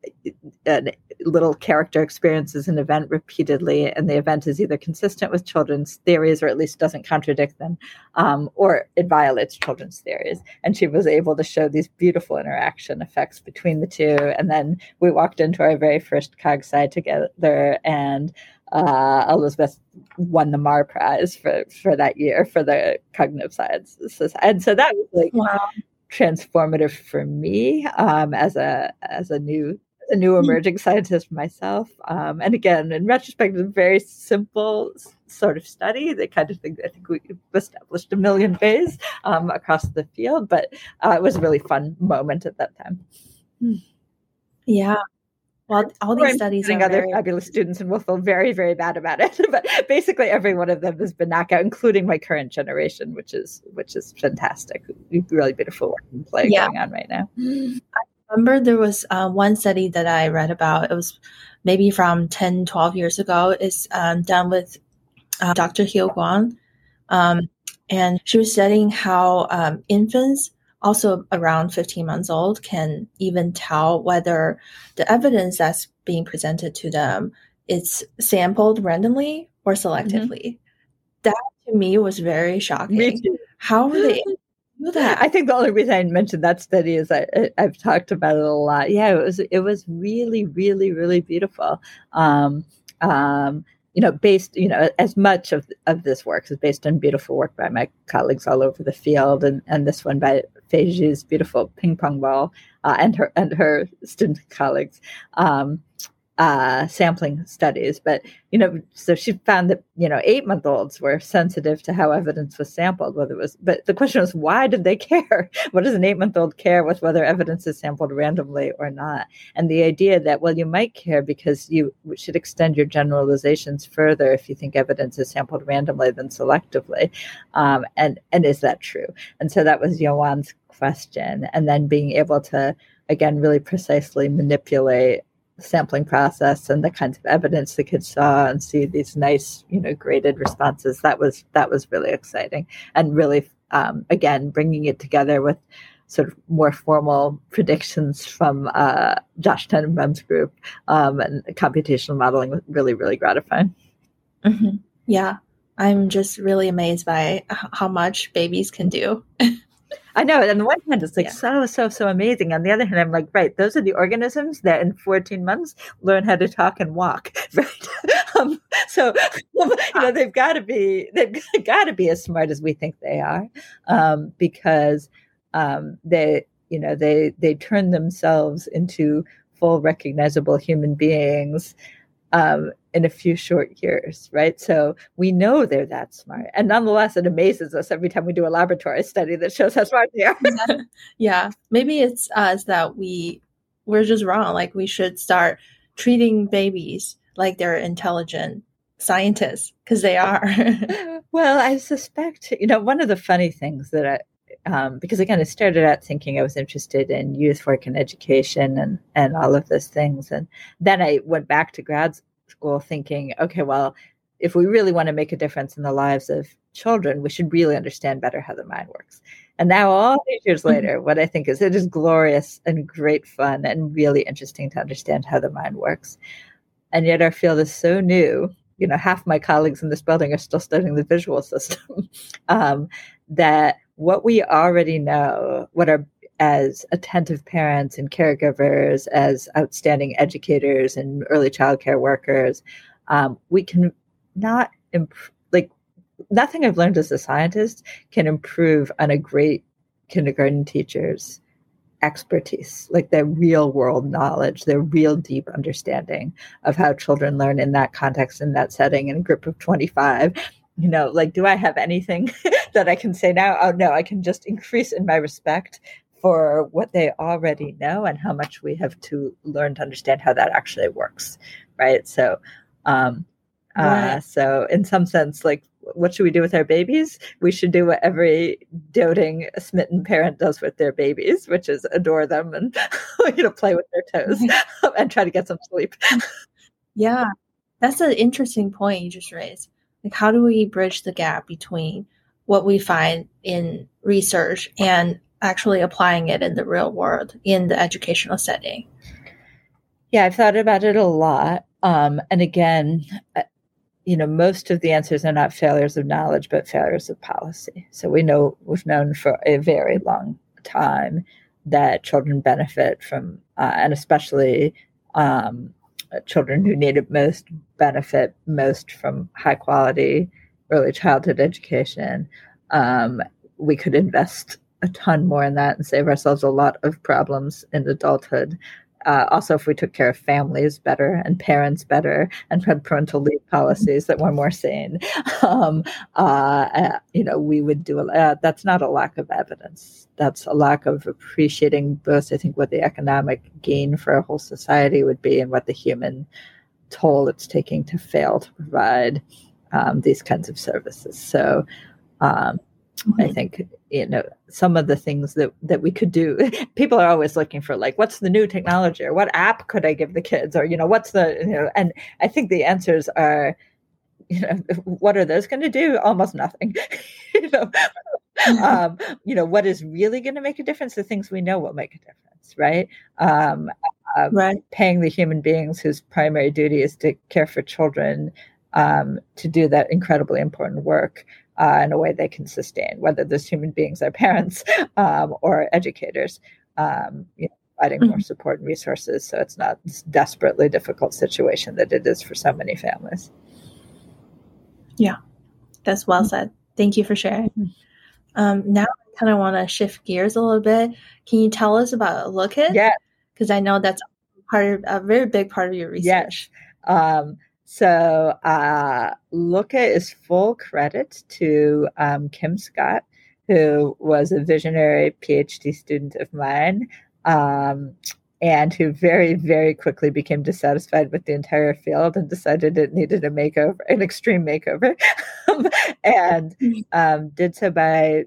a little character experiences an event repeatedly, and the event is either consistent with children's theories or at least doesn't contradict them, um, or it violates children's theories. And she was able to show these beautiful interaction effects between the two. And then we walked into our very first CogSci together, and uh, Elizabeth won the Marr Prize for, for that year for the cognitive sciences. And so that was like wow. transformative for me um, as a as a new a new emerging scientist myself. Um, and again, in retrospect, it's a very simple sort of study, the kind of thing that I think we've established a million ways um, across the field, but uh, it was a really fun moment at that time. Yeah. Well, all these studies are other very... fabulous students, and we'll feel very, very bad about it. But basically, every one of them has been knockout, including my current generation, which is which is fantastic. Really beautiful work and play yeah. going on right now. I remember there was uh, one study that I read about. It was maybe from ten, twelve years ago. It's um, done with uh, Doctor Hieu Guang, um, and she was studying how um, infants, also around fifteen months old, can even tell whether the evidence that's being presented to them is sampled randomly or selectively. Mm-hmm. That to me was very shocking. Me too. How were they able to do that? I think the only reason I mentioned that study is I, I've talked about it a lot. Yeah, it was it was really, really, really beautiful. Um, um, you know, based, you know, as much of, of this work is based on beautiful work by my colleagues all over the field, and, and this one by Fei Zhi's beautiful ping pong ball uh, and her and her student colleagues. Um, Uh, sampling studies, but you know, so she found that you know eight month olds were sensitive to how evidence was sampled, whether it was. But the question was, why did they care? What does an eight month old care with whether evidence is sampled randomly or not? And the idea that well, you might care because you should extend your generalizations further if you think evidence is sampled randomly than selectively, um, and and is that true? And so that was Yoan's question, and then being able to again really precisely manipulate sampling process and the kinds of evidence the kids saw and see these nice, you know, graded responses. That was that was really exciting, and really, um, again, bringing it together with sort of more formal predictions from uh, Josh Tenenbaum's group um, and computational modeling was really, really gratifying. Mm-hmm. Yeah, I'm just really amazed by how much babies can do. I know. On the one hand, it's like yeah. so, so, so amazing. On the other hand, I'm like, right, those are the organisms that in fourteen months learn how to talk and walk, right? um, so, you know, they've got to be, they've got to be as smart as we think they are, um, because um, they, you know, they they turn themselves into full recognizable human beings um, in a few short years, right? So we know they're that smart. And nonetheless, it amazes us every time we do a laboratory study that shows how smart they are. Yeah. Maybe it's us that we, we're just wrong. Like we should start treating babies like they're intelligent scientists, because they are. Well, I suspect, you know, one of the funny things that I, Um, because again, I started out thinking I was interested in youth work and education and, and all of those things. And then I went back to grad school thinking, okay, well, if we really want to make a difference in the lives of children, we should really understand better how the mind works. And now all these years later, mm-hmm. what I think is it is glorious and great fun and really interesting to understand how the mind works. And yet our field is so new. You know, half my colleagues in this building are still studying the visual system, um, that what we already know, what our as attentive parents and caregivers, as outstanding educators and early childcare workers, um, we can not imp- like nothing I've learned as a scientist can improve on a great kindergarten teacher's expertise, like their real world knowledge, their real deep understanding of how children learn in that context, in that setting, in a group of twenty-five. You know, like, do I have anything that I can say now? Oh, no, I can just increase in my respect for what they already know and how much we have to learn to understand how that actually works. Right. So, um, right. Uh, so in some sense, like, what should we do with our babies? We should do what every doting, smitten parent does with their babies, which is adore them and, you know, play with their toes and try to get some sleep. Yeah, that's an interesting point you just raised. Like, how do we bridge the gap between what we find in research and actually applying it in the real world, in the educational setting? Yeah, I've thought about it a lot. Um, and again, you know, most of the answers are not failures of knowledge, but failures of policy. So we know, we've known for a very long time that children benefit from, uh, and especially um, children who need it most benefit most from high quality early childhood education. Um, we could invest a ton more in that and save ourselves a lot of problems in adulthood. Uh, also, if we took care of families better and parents better and had parental leave policies that were more sane, um, uh, uh, you know, we would do a uh, that's not a lack of evidence. That's a lack of appreciating both, I think, what the economic gain for a whole society would be and what the human toll it's taking to fail to provide um, these kinds of services. So um, mm-hmm. I think, you know, some of the things that, that we could do, people are always looking for, like, what's the new technology, or what app could I give the kids, or, you know, what's the, you know, and I think the answers are, you know, what are those going to do? Almost nothing. you know, um, you know, what is really going to make a difference? The things we know will make a difference, right? Um, uh, right. Paying the human beings whose primary duty is to care for children um, to do that incredibly important work uh, in a way they can sustain, whether those human beings are parents um, or educators, um, you know, providing mm-hmm. more support and resources so it's not this desperately difficult situation that it is for so many families. Yeah, that's well said. Thank you for sharing. Um, now I kind of want to shift gears a little bit. Can you tell us about Look It? Yeah. Because I know that's part of, a very big part of your research. Yes. Um, so uh, Look It is full credit to um, Kim Scott, who was a visionary PhD student of mine, um, and who very, very quickly became dissatisfied with the entire field and decided it needed a makeover, an extreme makeover, and um, did so by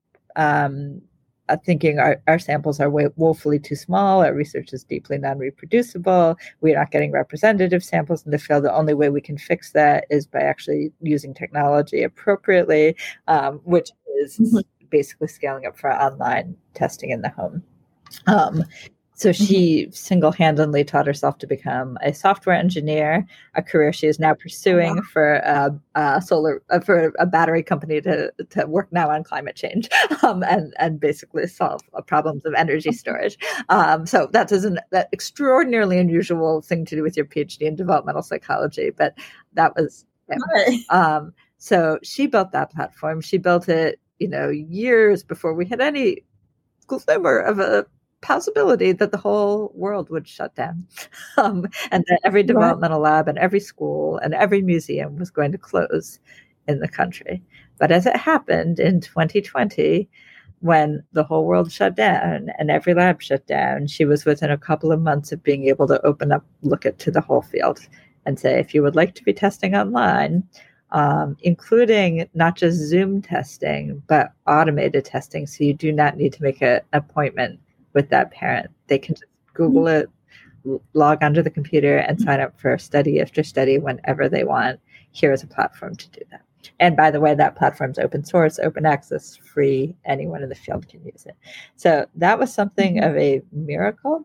um, uh, thinking our, our samples are way, woefully too small, our research is deeply non-reproducible, we're not getting representative samples in the field. The only way we can fix that is by actually using technology appropriately, um, which is mm-hmm. basically scaling up for online testing in the home. Um, So she mm-hmm. single-handedly taught herself to become a software engineer, a career she is now pursuing wow. for a, a solar uh, for a battery company to, to work now on climate change um, and and basically solve uh, problems of energy storage. Um, so that is an that extraordinarily unusual thing to do with your PhD in developmental psychology, but that was yeah. um, so she built that platform. She built it, you know, years before we had any glimmer of a possibility that the whole world would shut down um, and that every developmental lab and every school and every museum was going to close in the country. But as it happened in twenty twenty, when the whole world shut down and every lab shut down, she was within a couple of months of being able to open up, look at to the whole field and say, if you would like to be testing online, Um, including not just Zoom testing, but automated testing. So you do not need to make an appointment with that parent. They can just Google it, log onto the computer, and sign up for study after study whenever they want. Here is a platform to do that. And by the way, that platform's open source, open access, free. Anyone in the field can use it. So that was something mm-hmm. of a miracle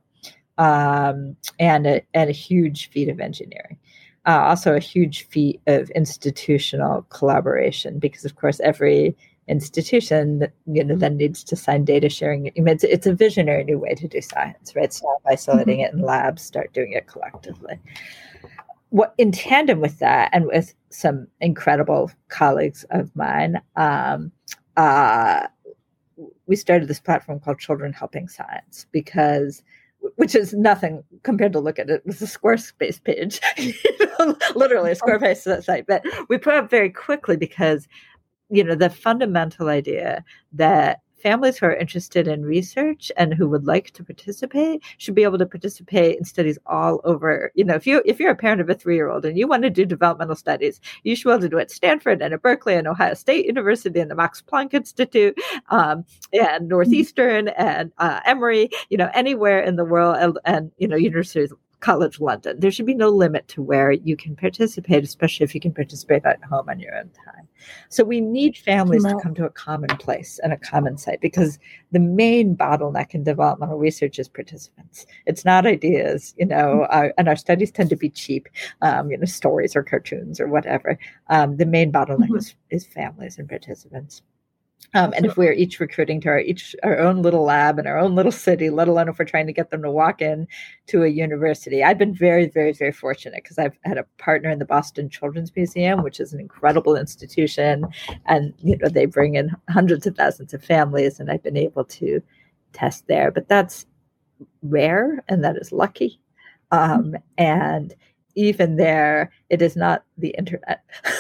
um, and, a, and a huge feat of engineering. Uh, also a huge feat of institutional collaboration, because of course every institution, you know, then needs to sign data sharing. I mean, it's, it's a visionary new way to do science, right? Stop isolating it in labs, start doing it collectively. What in tandem with that, and with some incredible colleagues of mine, um, uh, we started this platform called Children Helping Science, because which is nothing compared to Look It. It was a Squarespace page, you know, literally a Squarespace site. But we put up very quickly because, you know, the fundamental idea that families who are interested in research and who would like to participate should be able to participate in studies all over. You know, if you if you're a parent of a three-year-old and you want to do developmental studies, you should be able to do it at Stanford and at Berkeley and Ohio State University and the Max Planck Institute um, and Northeastern and uh, Emory. You know, anywhere in the world, and, and you know, universities. College London. There should be no limit to where you can participate, especially if you can participate at home on your own time. So we need families right. to come to a common place and a common site, because the main bottleneck in developmental research is participants. It's not ideas, you know, our, and our studies tend to be cheap, um, you know, stories or cartoons or whatever. Um, the main bottleneck mm-hmm. is, is families and participants. Um, and if we're each recruiting to our each our own little lab in our own little city, let alone if we're trying to get them to walk in to a university. I've been very, very, very fortunate because I've had a partner in the Boston Children's Museum, which is an incredible institution. And, you know, they bring in hundreds of thousands of families, and I've been able to test there. But that's rare, and that is lucky. Um, and even there, it is not the internet.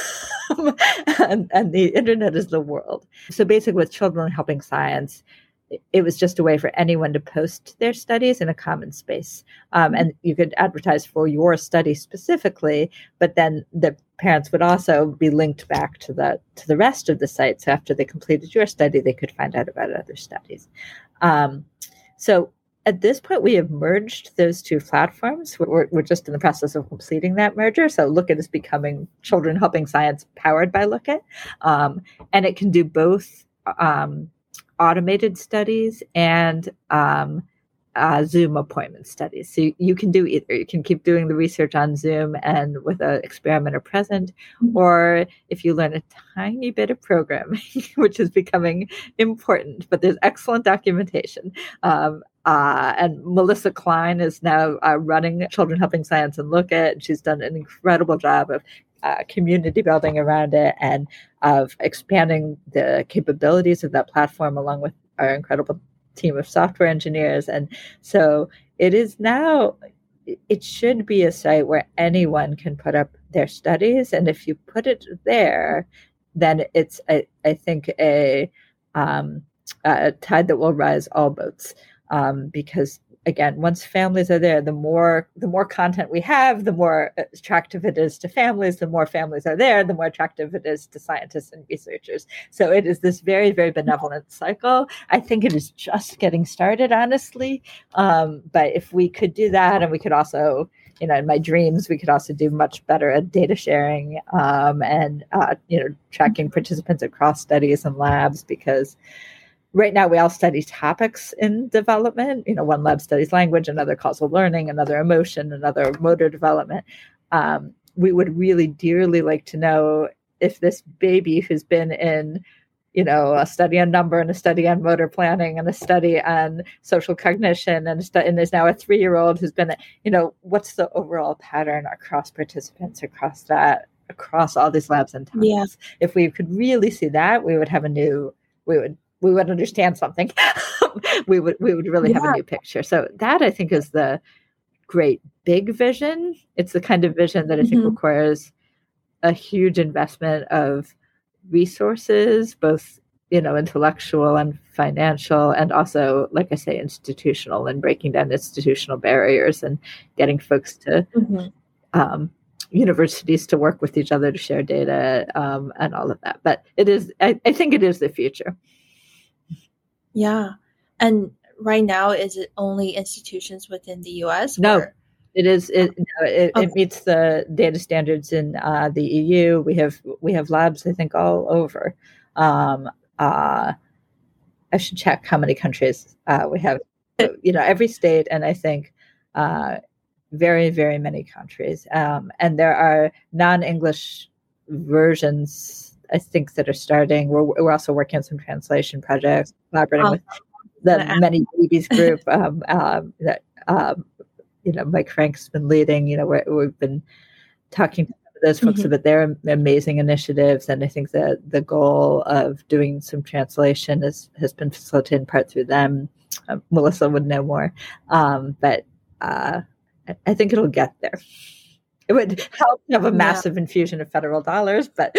and, and the internet is the world. So basically with Children Helping Science, it was just a way for anyone to post their studies in a common space. Um, and you could advertise for your study specifically, but then the parents would also be linked back to the to the rest of the site. So after they completed your study, they could find out about other studies. Um, so at this point, we have merged those two platforms. We're, we're just in the process of completing that merger. So Look It is becoming Children Helping Science powered by Look It. Um, and it can do both um, automated studies and um, uh, Zoom appointment studies. So you, you can do either. You can keep doing the research on Zoom and with an experimenter present, mm-hmm. or if you learn a tiny bit of programming, which is becoming important, but there's excellent documentation. Um, uh, and Melissa Klein is now uh, running Children Helping Science and Look It. She's done an incredible job of uh, community building around it and of expanding the capabilities of that platform along with our incredible team of software engineers. And so it is now, it should be a site where anyone can put up their studies. And if you put it there, then it's, I, I think, a, um, a tide that will rise all boats. Um, because again, once families are there, the more the more content we have, the more attractive it is to families. The more families are there, the more attractive it is to scientists and researchers. So it is this very, very benevolent cycle. I think it is just getting started, honestly. Um, but if we could do that, and we could also, you know, in my dreams, we could also do much better at data sharing um, and, uh, you know, tracking participants across studies and labs, because right now, we all study topics in development. You know, one lab studies language, another causal learning, another emotion, another motor development. Um, we would really dearly like to know if this baby who's been in, you know, a study on number and a study on motor planning and a study on social cognition and, stu- and there's now a three-year-old who's been, you know, what's the overall pattern across participants, across that, across all these labs and topics? Yeah. If we could really see that, we would have a new, we would, we would understand something. we would we would really yeah. have a new picture. So that, I think, is the great big vision. It's the kind of vision that I think mm-hmm. requires a huge investment of resources, both, you know, intellectual and financial, and also, like I say, institutional, and breaking down institutional barriers and getting folks to mm-hmm. um, universities to work with each other to share data um, and all of that. But it is, I, I think it is the future. Yeah. And right now, is it only institutions within the U S? No, or? it is. It, no, it, okay. it meets the data standards in uh, the E U. We have we have labs, I think, all over. Um, uh, I should check how many countries uh, we have. You know, every state, and I think uh, very, very many countries. Um, and there are non-English versions, I think, that are starting. We're, we're also working on some translation projects, collaborating oh, with the Many Babies group um, um, that um, you know Mike Frank's been leading. You know, we're, we've been talking to those folks mm-hmm. about their amazing initiatives, and I think that the goal of doing some translation is, has been facilitated in part through them. Um, Melissa would know more, um, but uh, I, I think it'll get there. It would help to have a massive yeah. infusion of federal dollars, but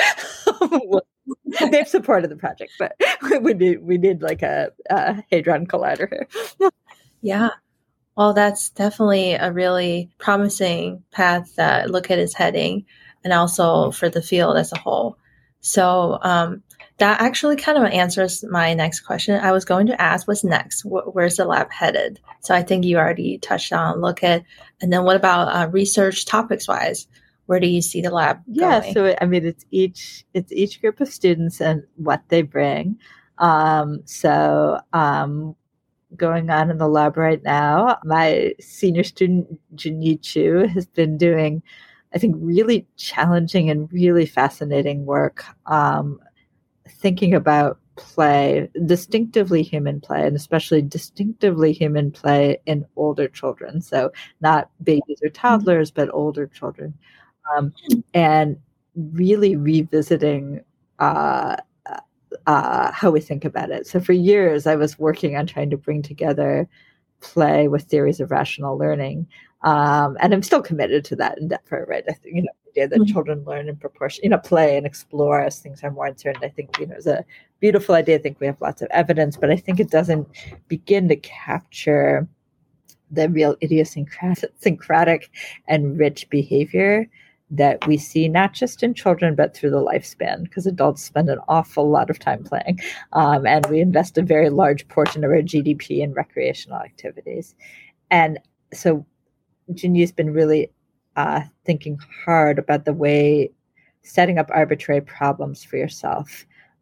they've supported the project. But we need we need like a, a Hadron Collider here. Yeah, well, that's definitely a really promising path that Look It is heading, and also for the field as a whole. So um, that actually kind of answers my next question. I was going to ask, what's next? Wh- where's the lab headed? So I think you already touched on Look It. And then what about uh, research topics wise? Where do you see the lab yeah, going? So I mean, it's each it's each group of students and what they bring. Um, so um, going on in the lab right now, my senior student, Junyi Chu, has been doing, I think, really challenging and really fascinating work, um, thinking about play, distinctively human play, and especially distinctively human play in older children. So not babies or toddlers, but older children. Um, and really revisiting uh, uh, how we think about it. So for years, I was working on trying to bring together play with theories of rational learning. Um, and I'm still committed to that endeavor, right? I think, you know, the idea that mm-hmm. children learn in proportion, you know, play and explore as things are more uncertain. I think, you know, is a beautiful idea. I think we have lots of evidence, but I think it doesn't begin to capture the real idiosyncratic and rich behavior that we see not just in children, but through the lifespan, because adults spend an awful lot of time playing. Um, and we invest a very large portion of our G D P in recreational activities. And so Junyi's been really uh, thinking hard about the way setting up arbitrary problems for yourself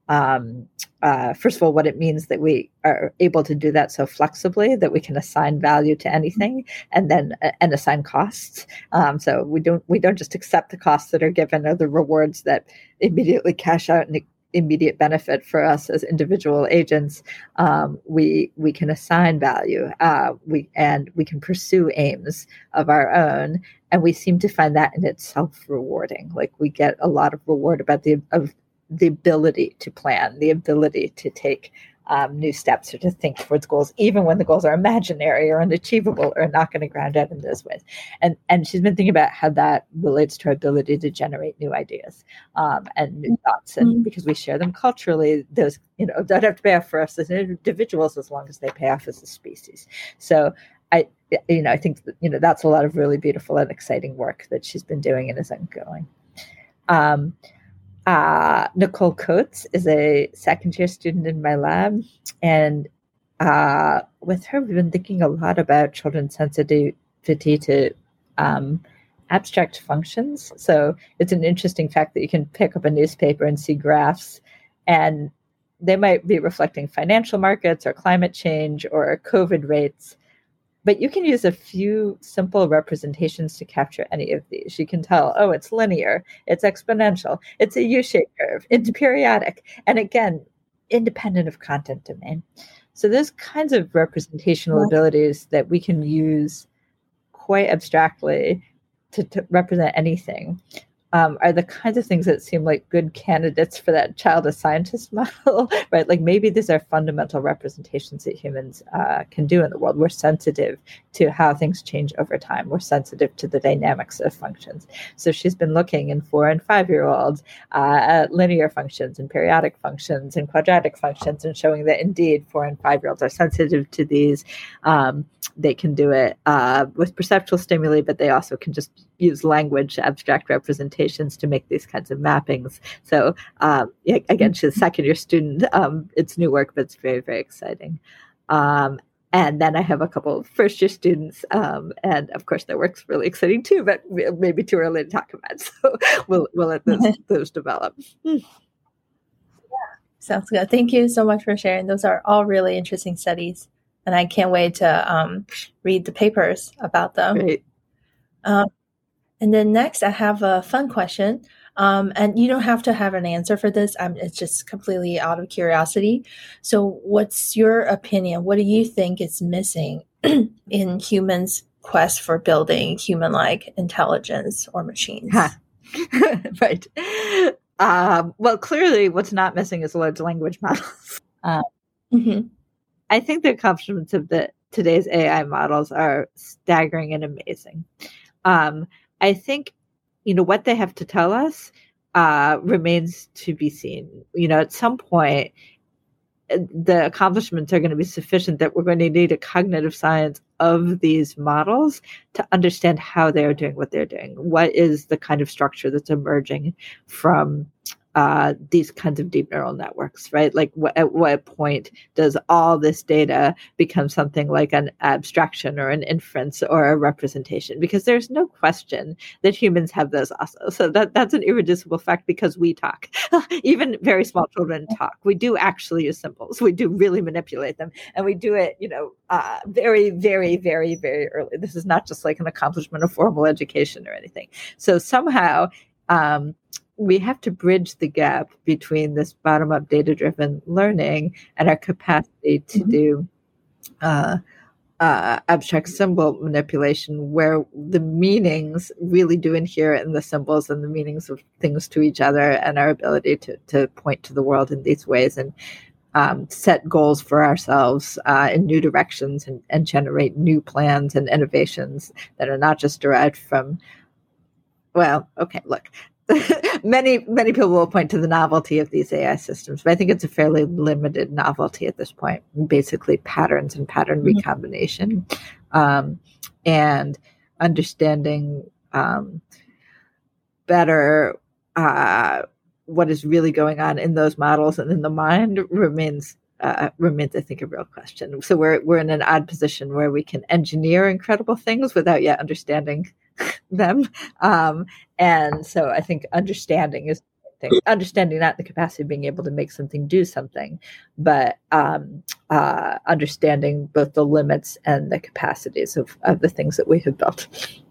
um, uh, first of all, what it means that we are able to do that so flexibly that we can assign value to anything, and then uh, and assign costs. Um, so we don't we don't just accept the costs that are given or the rewards that immediately cash out and immediate benefit for us as individual agents. Um, we we can assign value. Uh, we and we can pursue aims of our own, and we seem to find that in itself rewarding. Like we get a lot of reward about the of the ability to plan, the ability to take um, new steps or to think towards goals, even when the goals are imaginary or unachievable or not going to ground out in those ways. And and she's been thinking about how that relates to our ability to generate new ideas um, and new thoughts. And mm-hmm. because we share them culturally, those you know don't have to pay off for us as individuals as long as they pay off as a species. So I you know I think that, you know that's a lot of really beautiful and exciting work that she's been doing and is ongoing. Um, Uh, Nicole Coates is a second year student in my lab. And uh, with her, we've been thinking a lot about children's sensitivity to um, abstract functions. So it's an interesting fact that you can pick up a newspaper and see graphs, and they might be reflecting financial markets or climate change or COVID rates. But you can use a few simple representations to capture any of these. You can tell, oh, it's linear, it's exponential, it's a U-shaped curve, it's periodic, and again, independent of content domain. So those kinds of representational yeah. abilities that we can use quite abstractly to, to represent anything um, are the kinds of things that seem like good candidates for that child as scientist model, right? Like maybe these are fundamental representations that humans uh, can do in the world. We're sensitive to how things change over time. We're sensitive to the dynamics of functions. So she's been looking in four and five-year-olds uh, at linear functions and periodic functions and quadratic functions and showing that indeed four and five-year-olds are sensitive to these. Um, they can do it uh, with perceptual stimuli, but they also can just use language, abstract representations to make these kinds of mappings. So um, again, she's a second year student. Um, it's new work, but it's very, very exciting. Um, and then I have a couple of first year students. Um, and of course, their work's really exciting too, but maybe too early to talk about. So we'll, we'll let those, those develop. Yeah, sounds good. Thank you so much for sharing. Those are all really interesting studies. And I can't wait to um, read the papers about them. Great. Um, and then next, I have a fun question. Um, and you don't have to have an answer for this. Um, it's just completely out of curiosity. So what's your opinion? What do you think is missing in humans' quest for building human-like intelligence or machines? Huh. Right. Um, well, clearly what's not missing is large language models. Um, mm-hmm. I think the accomplishments of the today's A I models are staggering and amazing. Um, I think, you know, what they have to tell us uh, remains to be seen. You know, at some point, the accomplishments are going to be sufficient that we're going to need a cognitive science of these models to understand how they are doing what they're doing. What is the kind of structure that's emerging from Uh, these kinds of deep neural networks, right? Like wh- at what point does all this data become something like an abstraction or an inference or a representation? Because there's no question that humans have those also. So that, that's an irreducible fact because we talk. Even very small children talk. We do actually use symbols. We do really manipulate them. And we do it, you know, uh, very, very, very, very early. This is not just like an accomplishment of formal education or anything. So somehow, um, we have to bridge the gap between this bottom-up data-driven learning and our capacity to mm-hmm. do uh, uh, abstract symbol manipulation, where the meanings really do inhere in the symbols and the meanings of things to each other, and our ability to to point to the world in these ways and um, set goals for ourselves uh, in new directions and, and generate new plans and innovations that are not just derived from, well, okay, look. many, many people will point to the novelty of these A I systems, but I think it's a fairly limited novelty at this point. Basically, patterns and pattern mm-hmm. recombination, um, and understanding um, better uh, what is really going on in those models and in the mind remains. Uh, remains, I think, a real question. So we're we're in an odd position where we can engineer incredible things without yet understanding them, um, and so I think understanding is something, understanding not the capacity of being able to make something do something, but um, uh, understanding both the limits and the capacities of, of the things that we have built.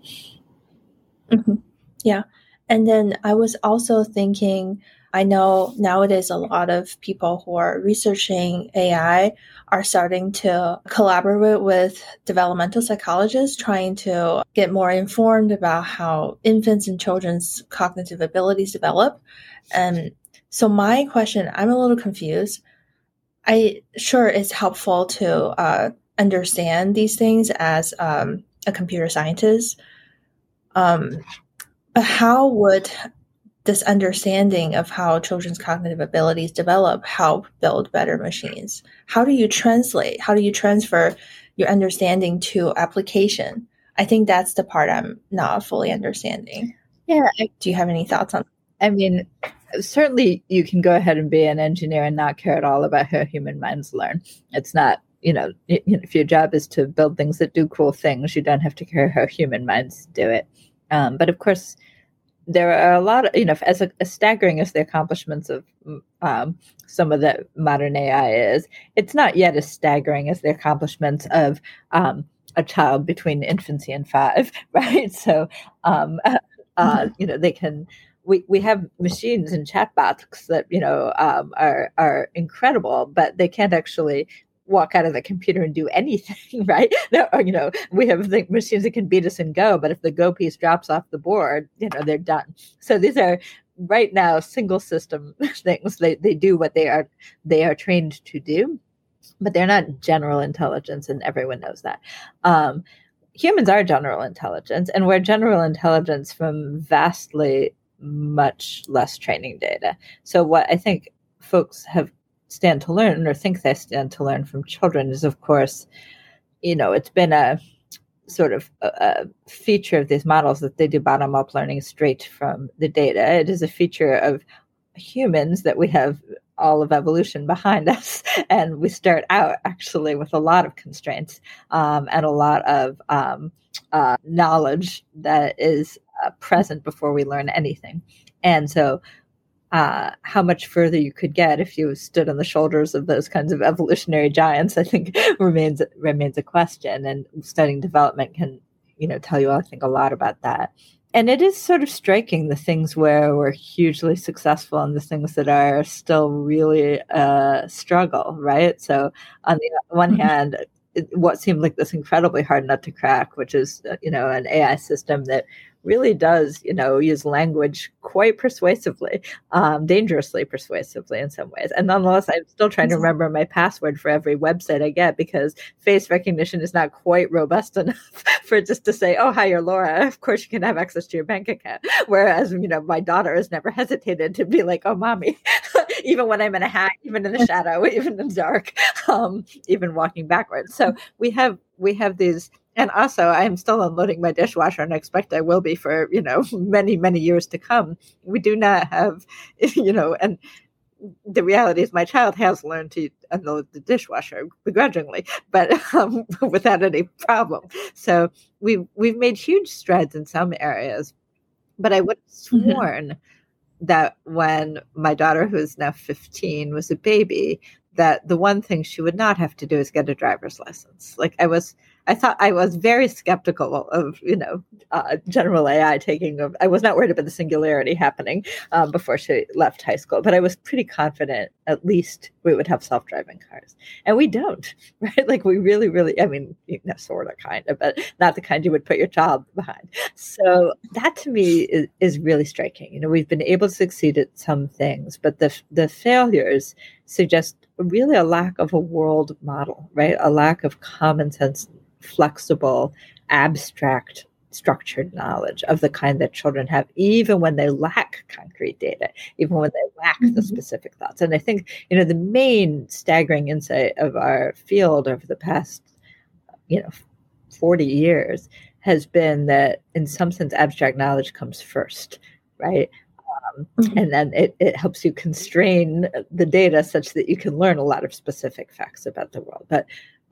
Mm-hmm. Yeah. And then I was also thinking, I know nowadays a lot of people who are researching A I are starting to collaborate with developmental psychologists, trying to get more informed about how infants and children's cognitive abilities develop. And so my question, I'm a little confused. I sure it's helpful to uh, understand these things as um, a computer scientist. Um, but how would this understanding of how children's cognitive abilities develop help build better machines? How do you translate? How do you transfer your understanding to application? I think that's the part I'm not fully understanding. Yeah. Do you have any thoughts on that? I mean, certainly you can go ahead and be an engineer and not care at all about how human minds learn. It's not, you know, if your job is to build things that do cool things, you don't have to care how human minds do it. Um, but of course, there are a lot of, you know, as, a, as staggering as the accomplishments of um, some of the modern A I is, it's not yet as staggering as the accomplishments of um, a child between infancy and five, right? So, um, uh, uh, you know, they can, we, we have machines and chatbots that, you know, um, are, are incredible, but they can't actually walk out of the computer and do anything, right? No, you know, we have the machines that can beat us in Go, but if the Go piece drops off the board, you know, they're done. So these are right now single system things. They they do what they are they are trained to do, but they're not general intelligence, and everyone knows that. Um, humans are general intelligence, and we're general intelligence from vastly much less training data. So what I think folks have stand to learn or think they stand to learn from children is, of course, you know, it's been a sort of a, a feature of these models that they do bottom-up learning straight from the data. It is a feature of humans that we have all of evolution behind us, and we start out actually with a lot of constraints um, and a lot of um, uh, knowledge that is uh, present before we learn anything. And so Uh, how much further you could get if you stood on the shoulders of those kinds of evolutionary giants, I think remains remains a question. And studying development can, you know, tell you, I think, a lot about that. And it is sort of striking the things where we're hugely successful and the things that are still really a struggle, right? So on the one hand, what seemed like this incredibly hard nut to crack, which is, you know, an A I system that really does, you know, use language quite persuasively, um, dangerously persuasively in some ways. And nonetheless, I'm still trying to remember my password for every website I get because face recognition is not quite robust enough for just to say, oh, hi, you're Laura. Of course, you can have access to your bank account. Whereas, you know, my daughter has never hesitated to be like, oh, mommy, even when I'm in a hat, even in the shadow, even in the dark, um, even walking backwards. So we have we have these. And also, I'm still unloading my dishwasher and I expect I will be for, you know, many, many years to come. We do not have, you know, and the reality is my child has learned to unload the dishwasher begrudgingly, but um, without any problem. So we've, we've made huge strides in some areas, but I would have sworn mm-hmm. that when my daughter, who is now fifteen, was a baby, that the one thing she would not have to do is get a driver's license. Like I was, I thought I was very skeptical of, you know, uh, general A I taking over. I was not worried about the singularity happening um, before she left high school, but I was pretty confident at least we would have self-driving cars. And we don't, right? Like we really, really, I mean, you know, sort of, kind of, but not the kind you would put your child behind. So that to me is, is really striking. You know, we've been able to succeed at some things, but the the failures suggest really a lack of a world model, right? A lack of common sense, flexible, abstract, structured knowledge of the kind that children have, even when they lack concrete data, even when they lack mm-hmm. the specific thoughts. And I think, you know, the main staggering insight of our field over the past, you know, forty years has been that in some sense, abstract knowledge comes first, right? Um, mm-hmm. And then it, it helps you constrain the data such that you can learn a lot of specific facts about the world. But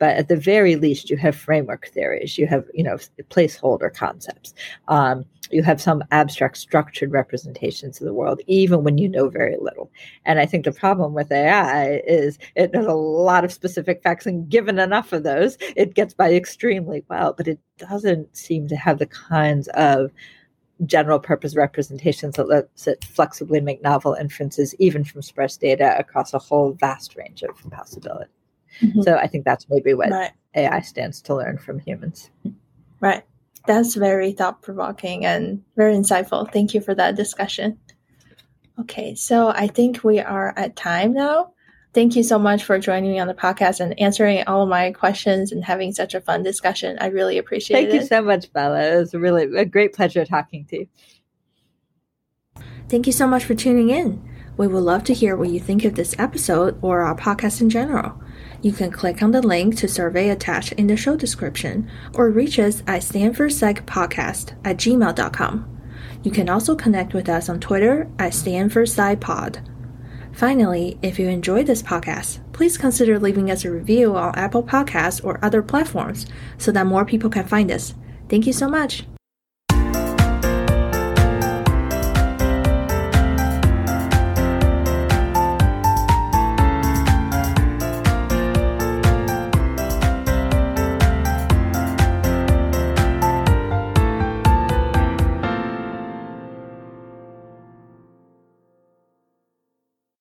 but at the very least, you have framework theories, you have, you know, placeholder concepts, um, you have some abstract structured representations of the world, even when you know very little. And I think the problem with A I is it knows a lot of specific facts, and given enough of those, it gets by extremely well, but it doesn't seem to have the kinds of general purpose representations that lets it flexibly make novel inferences, even from sparse data, across a whole vast range of possibilities. Mm-hmm. So I think that's maybe what right. A I stands to learn from humans. Right. That's very thought-provoking and very insightful. Thank you for that discussion. Okay, so I think we are at time now. Thank you so much for joining me on the podcast and answering all of my questions and having such a fun discussion. I really appreciate Thank it. Thank you so much, Bella. It was really a great pleasure talking to you. Thank you so much for tuning in. We would love to hear what you think of this episode or our podcast in general. You can click on the link to survey attached in the show description or reach us at stanford psych podcast at gmail dot com. You can also connect with us on Twitter at stanford psy pod. Finally, if you enjoyed this podcast, please consider leaving us a review on Apple Podcasts or other platforms so that more people can find us. Thank you so much.